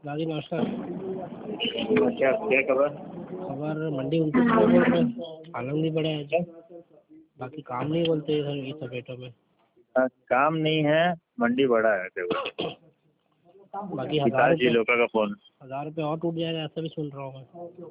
दादी नमस्कार। क्या क्या खबर? खबर मंडी 29 रुपये बोल रहे हैं, आलम नहीं बढ़े आज, बाकी काम नहीं बोलते इधर इस रेटों में। काम नहीं है, मंडी बड़ा है केवल। बाकी 1000 पिताजी रुपये, लोका का फोन। 1000 रुपये और टूट जाएगा ऐसा भी सुन रहा हूँ मैं।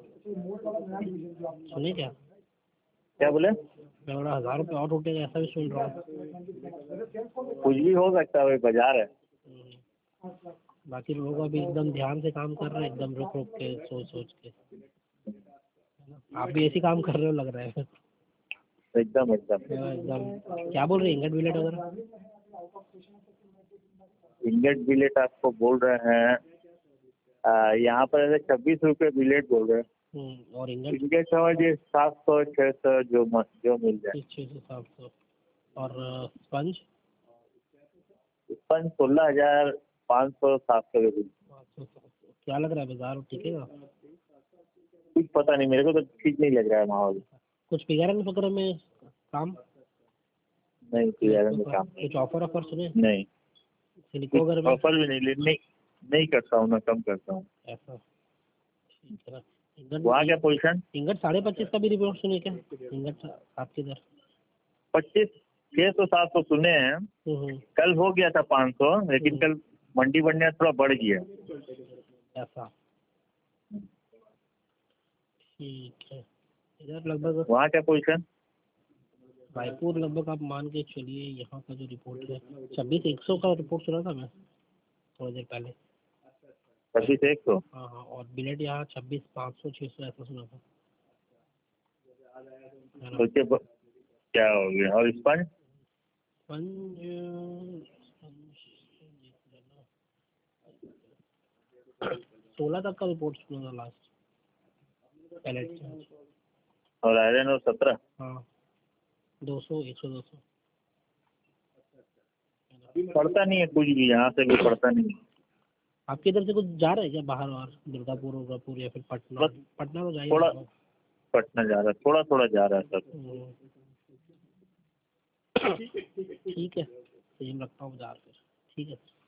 सुने क्या? क्या बोले? मैं बोला 1000 रुपये और टूटेगा ऐसा भी सुन रहा हूँ। कुछ भी हो सकता है, वही बाजार है। बाकी लोग अभी एकदम ध्यान से काम कर रहे हैं, एकदम रुक रुक के सोच सोच के। आप भी ऐसे काम कर रहे हो लग रहा है। एकदम एकदम। एकदम क्या बोल रहे हैं, इंगट बिलेट वगैरह? इंगेट बिलेट आपको बोल रहे हैं, यहाँ पर 26 रुपये बिलेट बोल रहे हैं। और इंगट? इंगेट समझिए 700 600 जो मिल जाए। 600 700। और स्पंज? स्पंज 16,500 700 के बीच। 500 700। क्या लग रहा है, बाजार टिकेगा? कुछ पता नहीं, मेरे को तो ठीक नहीं लग रहा है माहौल। कुछ पिघारन वगैरह में काम नहीं में काम नहीं। कुछ ऑफर सुने? नहीं, सिलिको वगैरह में ऑफर भी नहीं करता हूँ, मैं कम करता हूँ ऐसा। ठीक है ना। इंगट वहाँ क्या पोजीशन? इंगट 25.5 का भी रिपोर्ट सुनिए क्या? इंगट आपके इधर 25 600 700 सुने हैं। कल हो गया था 500, लेकिन कल मंडी बढ़ने थोड़ा बढ़ गया ऐसा। ठीक है। इधर लगभग वहाँ क्या पोजीशन? रायपुर लगभग आप मान के चलिए, यहाँ का जो रिपोर्ट है 26,100 का रिपोर्ट सुना था मैं थोड़ी देर पहले। 26,100। हाँ हाँ, और बिलेट यहाँ 26,500 600 ऐसा सुना था। तो क्या हो गया? और स्पंज? स्पंज 16 तक का रिपोर्ट सुना था लास्ट पैलेट चार्ज। और आयरन और 17? हाँ 200 100 200 पड़ता नहीं है कुछ भी, यहाँ से भी पड़ता नहीं है। आपके इधर से कुछ जा रहा है क्या बाहर, और दुर्गापुर या फिर पटना? पटना तो जाइए। थोड़ा पटना जा रहा है, थोड़ा थोड़ा जा रहा है सब। ठीक है, सही रखता हूँ बाजार फिर। ठीक है।